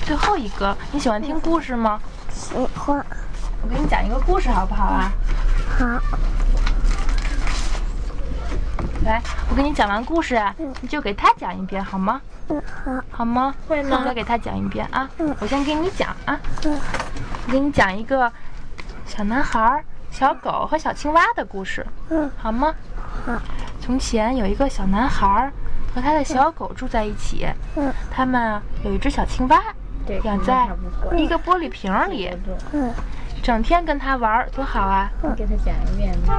最后一个。你喜欢听故事吗？ 喜欢。 我给你讲一个故事好不好啊？ 好。 来，我给你讲完故事啊，你就给他讲一遍好吗？ 好。 好吗？ 会吗？ 我再给他讲一遍啊。我先给你讲啊。我给你讲一个小男孩、小狗和小青蛙的故事。好吗？ 好。 从前有一个小男孩和他的小狗住在一起。他们有一只小青蛙，养在一个玻璃瓶里。整天跟他玩，多好啊！ 你给他讲一遍吧。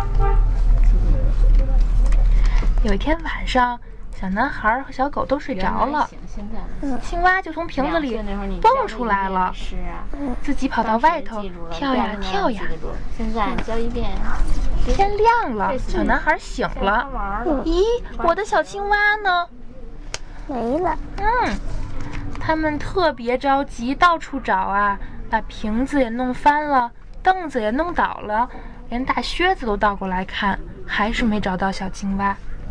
有一天晚上，小男孩和小狗都睡着了，青蛙就从瓶子里蹦出来了，自己跑到外头跳呀跳呀。 现在教一遍。 天亮了，小男孩醒了。咦，我的小青蛙呢？ 没了。 他们特别着急，到处找啊，把瓶子也弄翻了，凳子也弄倒了，连大靴子都倒过来看，还是没找到小青蛙。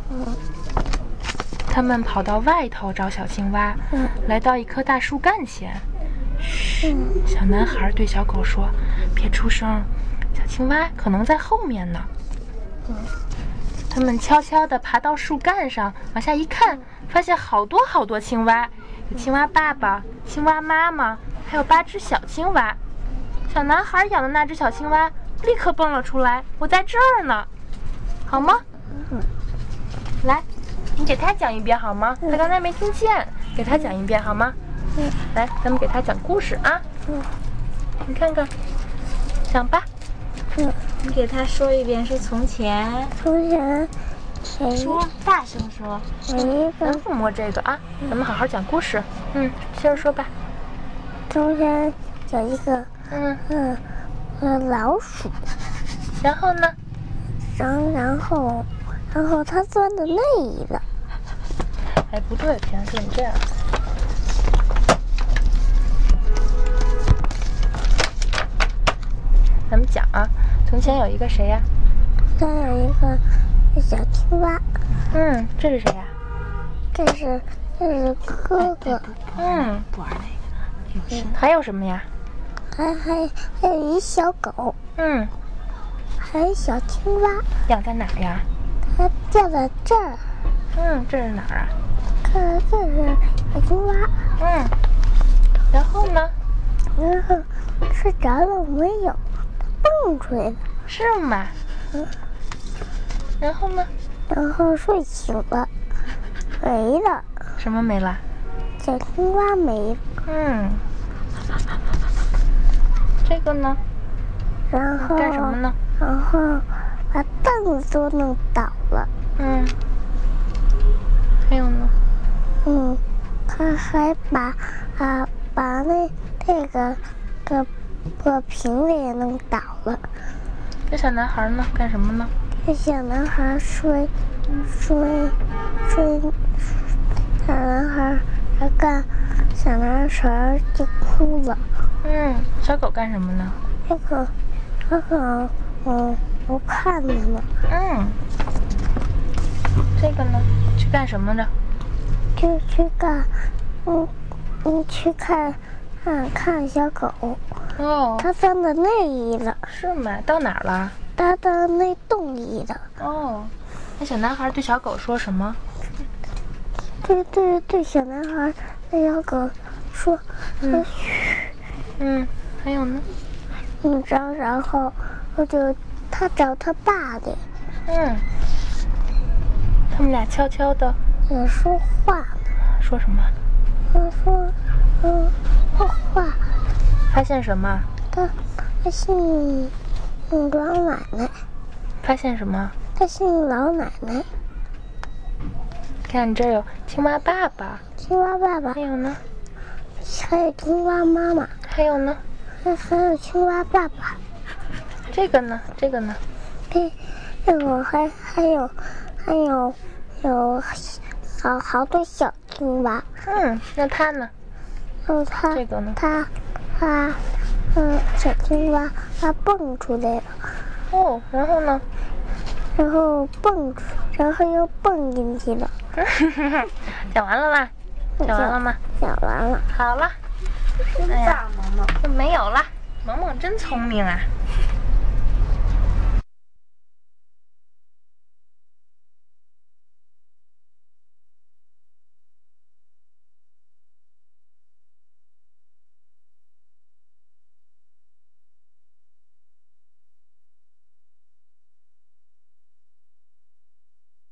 他们跑到外头找小青蛙，来到一棵大树干前。嘘，小男孩对小狗说：“别出声，小青蛙可能在后面呢。”他们悄悄地爬到树干上，往下一看，发现好多好多青蛙，有青蛙爸爸、青蛙妈妈，还有8只小青蛙。小男孩养的那只小青蛙立刻蹦了出来：“我在这儿呢，好吗？”来，你给他讲一遍好吗？他刚才没听见，给他讲一遍好吗？来，咱们给他讲故事啊。你看看，讲吧。 你给他说一遍，是从前。 从前， 说，大声说。 咱不摸这个啊，咱们好好讲故事。接着说吧。 从前有一个老鼠， 然后呢？ 然后它钻到内了。 哎，不对，平时你这样。咱们讲啊，从前有一个谁呀？ 这有一个小青蛙。 这是谁呀？ 这是哥哥。 不玩那个。 还有什么呀？ 还有一小狗。还有小青蛙。 养在哪儿呀？ 它掉在这儿。 这是哪儿啊？ 这是小青蛙。 然后呢？ 然后睡着了没有？蹦出来了。 是吗？然后呢？ 然后睡醒了，没了。 什么没了？ 小青蛙没了。 这个呢？ 然后干什么呢？ 然后把凳子都弄倒了。 还有呢？ 他还把那个瓶子也弄倒了。 这小男孩呢？干什么呢？ 这小男孩睡，小男孩就哭了。 小狗干什么呢？ 这个我看着呢。 这个呢？去干什么的？ 就去看小狗。它钻到内里了。 是吗？到哪儿了？ 它到那洞里了。 那小男孩对小狗说什么？ 对小男孩对小狗说嘘。 还有呢？ 然后他找他爸的。 他们俩悄悄的也说话呢。 说什么？ 说话。 发现什么？ 他姓老奶奶。 发现什么？ 他姓老奶奶。 看，这有青蛙爸爸。 青蛙爸爸。 还有呢？ 还有青蛙妈妈。 还有呢？ 还有青蛙爸爸。 这个呢？这个呢？ 这个还有好多小青蛙。 那它呢？这个呢？ 小青蛙它蹦出来了。 然后呢？ 然后又蹦进去了。 讲完了吗？讲完了吗？ 讲完了。 好了。 真棒，萌萌。 没有了，萌萌真聪明啊。